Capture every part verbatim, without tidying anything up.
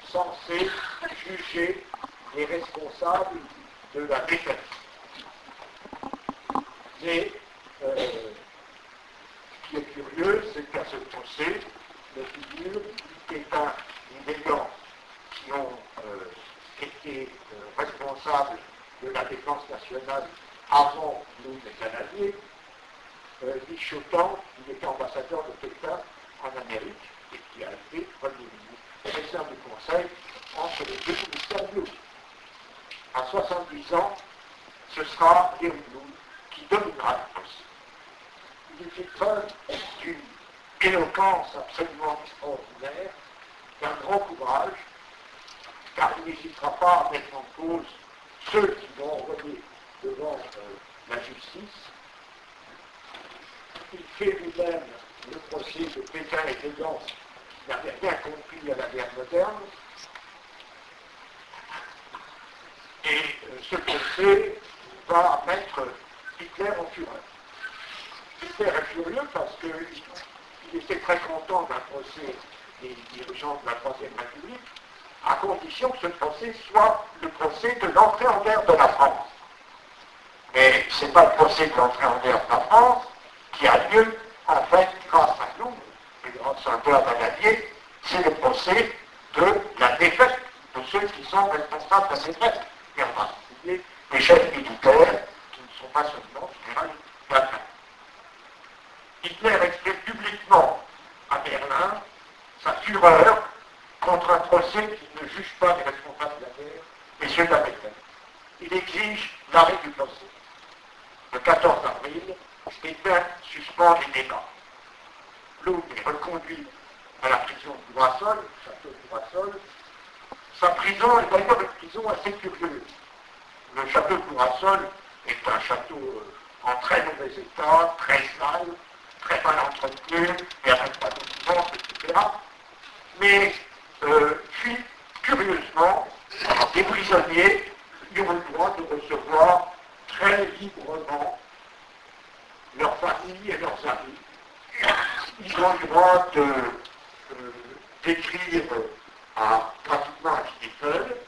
censé juger les responsables de la défaite. Mais euh, ce qui est curieux, c'est qu'à ce procès, les figures étant des gens qui ont euh, été euh, responsables de la défense nationale avant nous, les Canadiens, euh, Bichotan, il était ambassadeur de Pékin en Amérique et qui a été premier ministre, président du Conseil entre les deux ministères bleus. À soixante-dix ans, ce sera Léon Blum qui dominera le procès. Il fait preuve d'une éloquence absolument extraordinaire, d'un grand courage, car il n'hésitera pas à mettre en cause ceux qui vont envoyer devant euh, la justice. Il fait lui-même le procès de Pétain et de Gand, qui n'avait rien compris à la guerre moderne. Et euh, ce procès va mettre Hitler en fureur. Hitler est furieux parce qu'il était très content d'un procès des dirigeants de la Troisième République, à condition que ce procès soit le procès de l'entrée en guerre de la France. Mais ce n'est pas le procès de l'entrée en guerre de la France qui a lieu, en fait, grâce à nous, les grands soldats canadiens, c'est le procès de la défaite de ceux qui sont responsables de la défaite, et en particulier les chefs militaires, qui ne sont pas seulement général Pétain. Hitler exprime publiquement à Berlin sa fureur contre un procès qui ne juge pas les responsables de la guerre, et ceux de la défaite. Il exige l'arrêt du procès. Le quatorze avril, Hitler suspend les débats. Blum est reconduit à la prison de Boissol, le château de Boissol. Sa prison est d'ailleurs une prison assez curieuse. Le château de Boissol est un château en très mauvais état, très sale, très mal entretenu, et avec pas de silence, et cetera. Mais, euh, puis, curieusement, les prisonniers y ont le droit de recevoir très librement leurs familles et leurs amis. Ils ont le droit de, euh, d'écrire à pratiquement à qui ils veulent,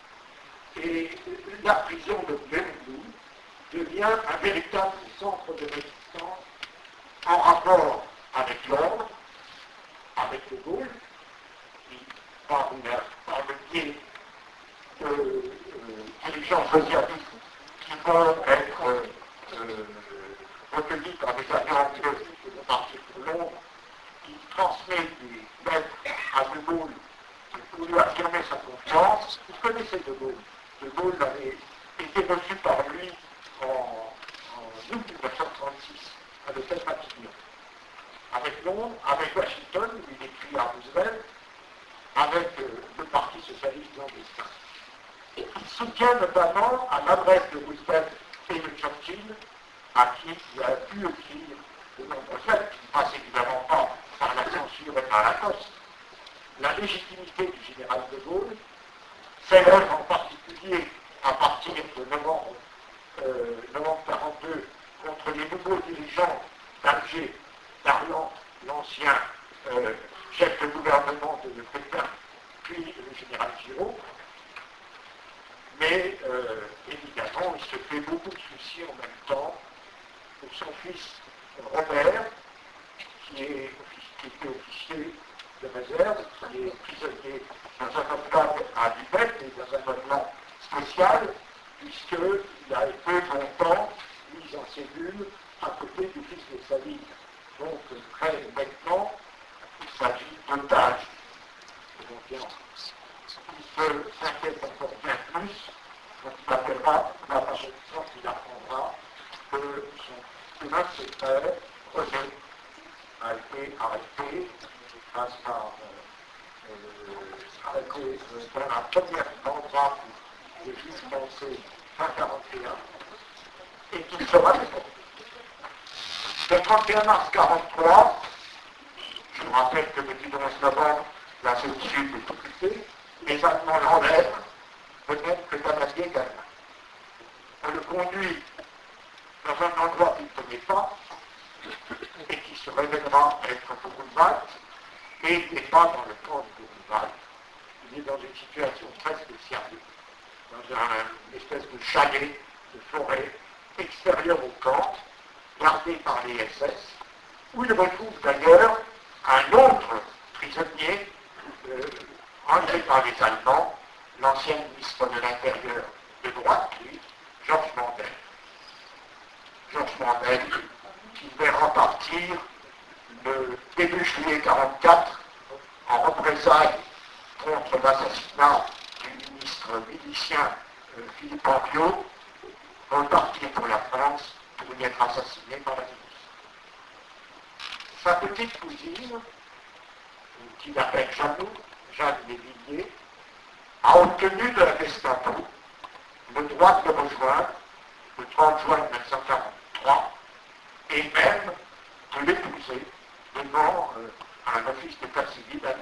et la prison de Bellevue devient un véritable centre de résistance en rapport avec l'ordre, avec le Gaulle, qui, par, une, par le biais de euh, dirigeants socialistes qui vont être euh, euh, recueillis par des agents anglais de le marché pour Londres, qui transmet des lettres à De Gaulle pour lui affirmer sa confiance. Il connaissait De Gaulle. De Gaulle avait été reçu par lui en, en août mille neuf cent trente-six à l'hôtel Matignon. Avec Londres, avec Washington, où il écrit à Roosevelt, avec euh, le Parti socialiste clandestin. Et il soutient notamment à l'adresse de Roosevelt et de Churchill, à qui il a pu écrire de nombreuses lettres, qui ne passent évidemment pas par la censure et par la poste, la légitimité du général de Gaulle, s'élève en particulier à partir de novembre, euh, novembre quarante-deux contre les nouveaux dirigeants d'Alger, d'Arlande, l'ancien euh, chef de gouvernement de Pétain, puis le général Giraud. Mais euh, évidemment, il se fait beaucoup de soucis en même temps pour son fils Robert, qui, est, qui était officier de réserve, qui est prisonnier dans un hôpital à Lübeck et dans un logement spécial, puisqu'il a été longtemps mis en cellule à côté du fils de Staline. Donc, très maintenant, il s'agit d'otages. Donc, il se s'inquiète encore bien plus quand il appellera la prochaine fois qu'il apprendra que son un de ses frères, René, a été arrêté grâce à euh, euh, arrêté euh, dans la première endroit où les Juifs français fin quarante et un et qu'il sera déporté. Le trente et un mars quarante-trois, je vous rappelle que depuis le onze novembre, la zone sud est occupée, les Allemands l'enlèvent, peut-être que le Canadien gagne. On le conduit dans un endroit qu'il ne connaît pas, et qui se révélera être Buchenwald, et il n'est pas dans le camp de Buchenwald, il est dans une situation très spéciale, dans un, une espèce de chalet, de forêt, extérieure au camp, gardé par les S S, où il retrouve d'ailleurs un autre prisonnier, euh, enlevé par les Allemands, l'ancien ministre de l'Intérieur de droite, lui, Georges Mandel. Georges Mandel, qui verra partir le début juillet mille neuf cent quarante-quatre en représailles contre l'assassinat du ministre milicien euh, Philippe Anquiot, repartir pour la France pour y être assassiné par la milice. Sa petite cousine, qu'il appelle Jeannot, Jeanne Lévigné, a obtenu de la Gestapo le droit de le rejoindre le trente juin mille neuf cent quarante-trois et même de l'épouser devant euh, un office d'état civil à Lyon.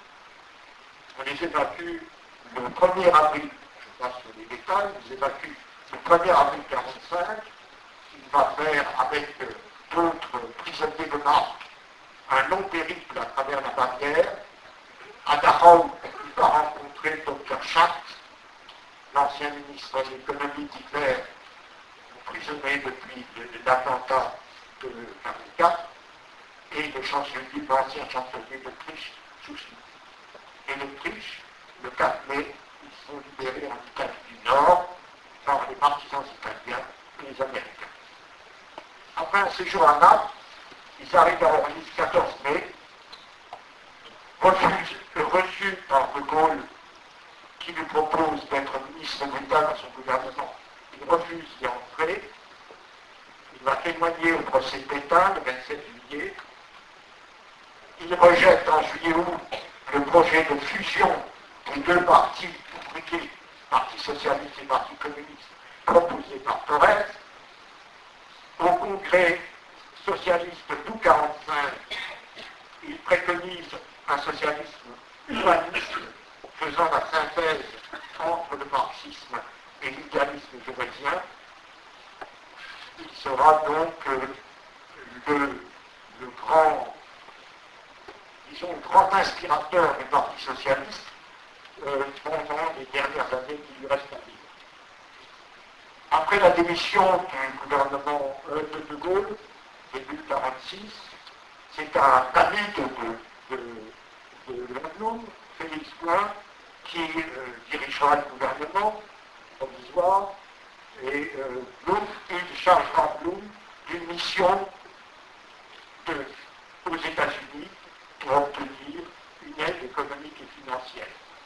On les évacue le premier avril, je passe sur les détails, on les évacue le premier avril mille neuf cent quarante-cinq, il va faire avec euh, d'autres prisonniers de marque un long périple à travers la barrière. À Dachau, il va rencontrer docteur Schacht, l'ancien ministre de l'économie d'Hitler, emprisonné depuis l'attentat de mille neuf cent quarante-quatre, et le chancelier, l'ancien chancelier d'Autriche, Schuschnigg. Et l'Autriche, le quatre mai, ils sont libérés en Italie du Nord par les partisans italiens et les Américains. Après un séjour à Naples, ils arrivent à Orly le quatorze mai, refusent, reçus par De Gaulle, qui lui propose d'être ministre d'État dans son gouvernement. Il refuse d'y entrer. Il va témoigner au procès Pétain le vingt-sept juillet. Il rejette en juillet-août le projet de fusion des deux partis ouvriers, Parti socialiste et Parti communiste, proposé par Torres. Au congrès socialiste d'août mille neuf cent quarante-cinq, il préconise un socialisme humaniste faisant la synthèse entre le marxisme et l'idéalisme jurésien. Il sera donc euh, le, le grand, disons, le grand inspirateur du Parti socialiste euh, pendant les dernières années qui lui restent à vivre. Après la démission du gouvernement euh, de De Gaulle, début mille neuf cent quarante-six, c'est un ami de, de, de, de Blum, Félix Gouin, qui euh, dirigera le gouvernement provisoire, et euh, Blum, il chargera Blum d'une mission de, aux États-Unis pour obtenir une aide économique et financière.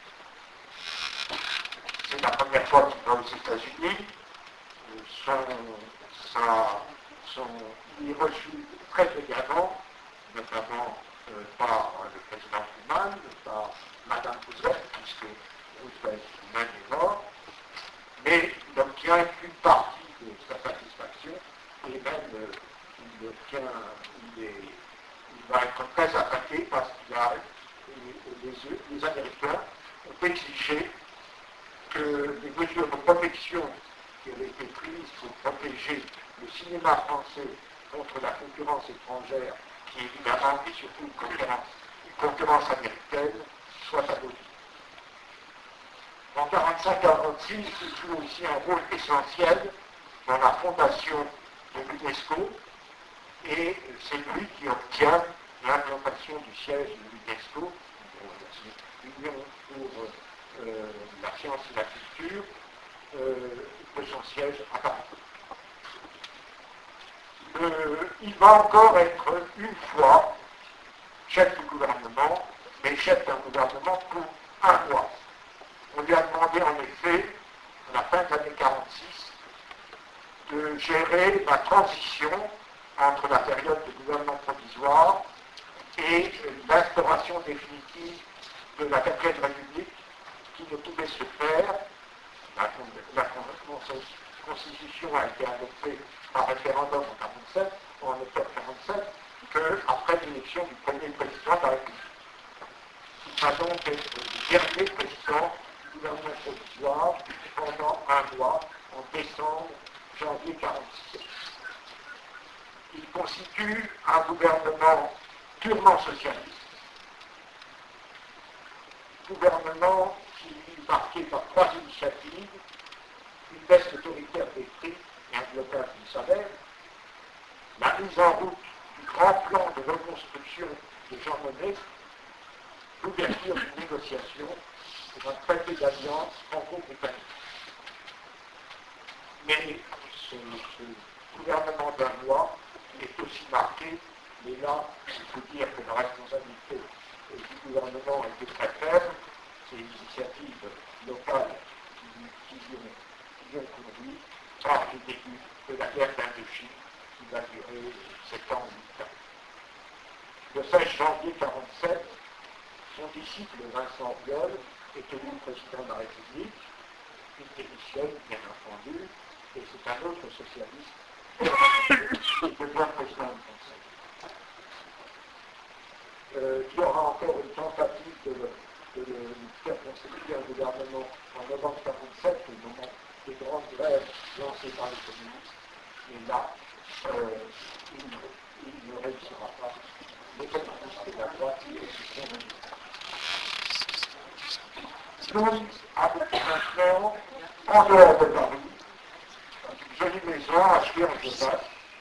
C'est la première fois qu'il va aux États-Unis. Son, sa, son, il est reçu très également, notamment euh, par le président Truman, par Madame Roosevelt, puisque Roosevelt lui-même est mort, mais il obtient une partie de sa satisfaction, et même euh, il obtient, il, est, il va être très attaqué parce qu'il a, les, les, les Américains ont exigé que les mesures de protection qui avaient été prises pour protéger le cinéma français contre la concurrence étrangère, qui est évidemment et surtout une concurrence, une concurrence américaine, soit abolie. En mille neuf cent quarante-cinq quarante-six, il joue aussi un rôle essentiel dans la fondation de l'UNESCO, et c'est lui qui obtient l'implantation du siège de l'UNESCO, l'Union pour euh, la science et la culture, euh, de son siège à Paris. Euh, il va encore être une fois chef du gouvernement, mais chef d'un gouvernement pour un mois. On lui a demandé en effet, à la fin de l'année quarante-six, de gérer la transition entre la période de gouvernement provisoire et l'instauration définitive de la quatrième République, qui ne pouvait se faire. La, la, la Constitution a été adoptée par référendum en quarante-sept, en octobre quarante-sept, qu'après l'élection du premier président de la République. Il va donc être le dernier président du gouvernement provisoire pendant un mois, en décembre, janvier quarante-six. Il constitue un gouvernement purement socialiste, gouvernement marquée par trois initiatives, une baisse autoritaire des prix et un blocage du salaire, la mise en route du grand plan de reconstruction de Jean Monnet, l'ouverture d'une négociation pour un traité d'alliance franco-britannique. Mais ce, ce gouvernement danois est aussi marqué, mais là, il faut dire que la responsabilité du gouvernement était très faible, ces initiatives locales qui, qui, ont, qui ont conduit par le début de la guerre d'Indochine qui va durer sept ans ou huit ans. Le seize janvier mille neuf cent quarante-sept, son disciple Vincent Viol est élu président de la République. Il démissionne, bien entendu, et c'est un autre socialiste qui devient président du Conseil. Euh, il y aura encore une tentative de le, de le faire constituer un gouvernement en novembre mille neuf cent quarante-sept, au moment des grandes grèves lancées par les communistes, mais là, euh, il, il ne réussira pas. Les communistes et la droite se sont réunis. Donc, avec maintenant, en dehors de Paris, une jolie maison à Schwerin-de-Basse.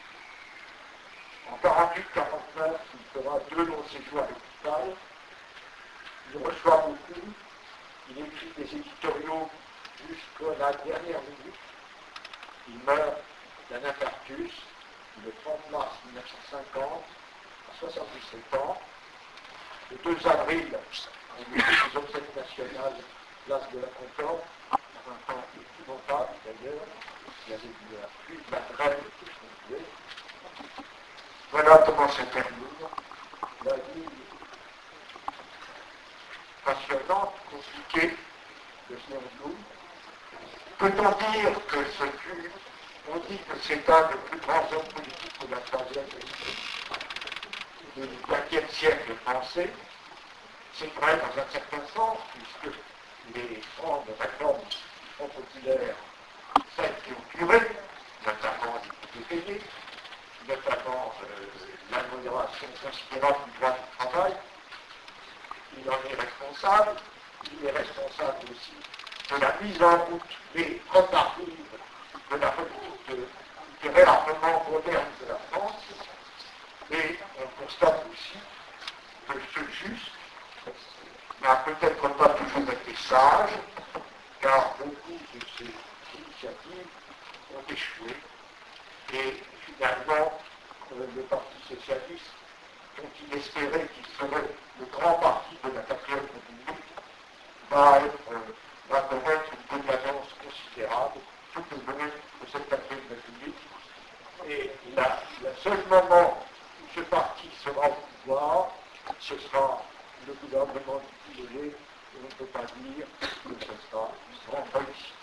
En quarante-huit quarante-neuf, il fera deux longs séjours à l'hôpital. Il reçoit beaucoup. Il écrit des éditoriaux jusqu'à la dernière minute. Il meurt d'un infarctus le trente mars mille neuf cent cinquante, à soixante-dix-sept ans. Le deux avril, on écrit les obsèques nationales, place de la Concorde, dans un temps épouvantable d'ailleurs. Il y avait eu la pluie de la grève qui se faisait. Voilà comment se termine la vie passionnante, compliquée de Snéondoum. Peut-on dire que ce fut, on dit que c'est un des plus grands hommes politiques de la troisième et du vingtième siècle français. C'est vrai dans un certain sens, puisque les grandes réformes Front populaire, celles qui ont duré, notamment l'hypothèque payée, notamment euh, l'amélioration considérable du droit du travail, il en est responsable. Il est responsable aussi de la mise en route des tentatives de la politique de, de réarmement moderne de la France. Et on constate aussi que ce juste n'a peut-être pas toujours été sage, car beaucoup de ces initiatives ont échoué. Et finalement, euh, le Parti socialiste, dont il espérait qu'il serait le grand parti de la quatrième République, va, être, euh, va connaître une décadence considérable tout au long de cette quatrième République. Et la, le seul moment où ce parti sera au pouvoir, ce sera le gouvernement du P I L, et on ne peut pas dire que ce sera une grande réussite.